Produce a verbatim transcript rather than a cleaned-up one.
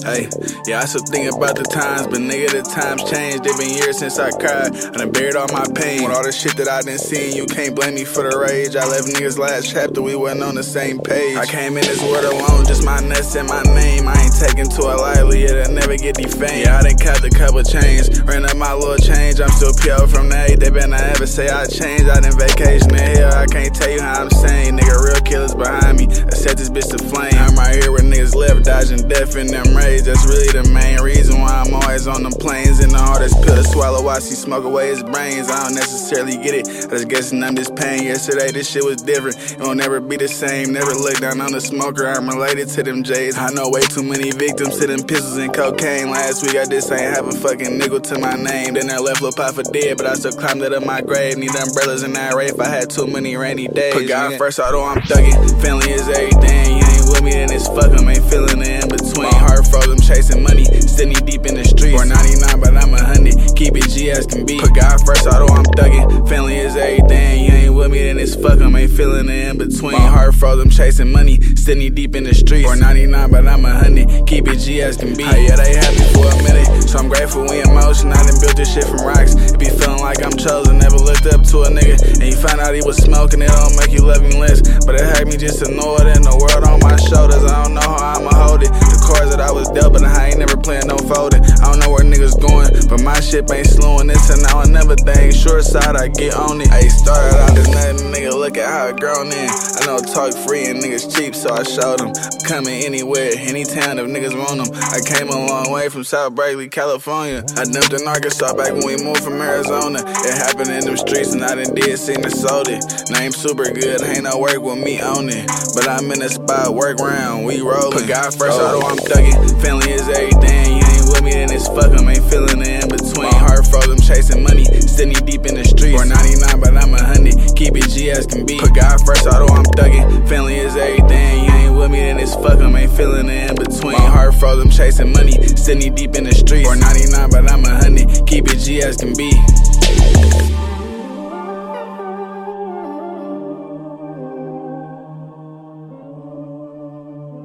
Hey, yeah, I still think about the times, but nigga, the times changed. It been years since I cried. I done buried all my pain. With all the shit that I done seen, you can't blame me for the rage. I left niggas last chapter, we wasn't on the same page. I came in this world alone, just my nuts and my name. I ain't taking to it lightly, it'll never get defamed. Yeah, I done capped a couple chains, ran up my little change. I'm still P O from the eight, they better not ever say I changed. I done vacation in hell, I can't tell you how I'm saying. Nigga, real killers behind me, I set this bitch to flame. I'm right here where niggas left, dodging death in them raids. That's really the main reason why I'm always on them planes. And the hardest pill to swallow, watch he smoke away his brains. I don't necessarily get it, I just guessing I'm just pain. Yesterday this shit was different, it won't never be the same. Never look down on the smoker, I'm related to them J's. I know way too many victims to them pistols and cocaine. Last week I just ain't have a fucking nickel to my name. Then I left Lil Pop for dead, but I still climbed out of my grave. Need umbrellas in that rape, I had too many rainy days. Put God first, although I'm thugging, family is everything. You ain't with me, then it's fuck 'em, ain't feeling the in between. My heart froze, I'm chasing money, still knee deep in the streets. four ninety-nine, but I'm a hundred, keep it G as can be. Put God first, although I'm thugging, family is everything. You ain't with me, then it's fuck 'em, ain't feeling the in between. My heart froze, I'm chasing money, still knee deep in the streets. four ninety-nine, but I'm a hundred, keep it G as can be. Oh, yeah, they happy for a minute, so I'm grateful we in motion. I done built this shit from rocks, it be feeling like I'm chosen. Never looked up to a nigga, and you find out he was smoking. It don't make you love him less, but it had me just annoyed. In the world on my shoulders, I don't know how I'ma hold it. The cards that I was dealt, but I ain't never playing no folding. I don't know where niggas going, but my shit ain't slowing. This and now another thing, short side I get on it. I started out as nothing, nigga, look at how it grown in. I know talk free and niggas cheap, so I showed them. I'm coming anywhere, anytown if niggas want them. I came a long way from South Berkeley, California. I dumped in Arkansas back when we moved from Arizona. It happened in them streets and I done did seen and sold it. Name super good, ain't no work with me on it, but I'm in a spot, work round, we rollin'. Put God first, although I'm thugging, family is everything. You ain't with me, then it's fuck 'em, ain't feeling the in between. My heart froze, I'm chasing money, still knee deep in the streets. four ninety-nine, but I'm a hundred, keep it G as can be. Put God first, although I'm thugging, family is everything. You ain't with me, then it's fuck 'em, ain't feeling the in between. My heart froze, I'm chasing money, still knee deep in the streets. four ninety-nine, but I'm a hundred, keep it G as can be.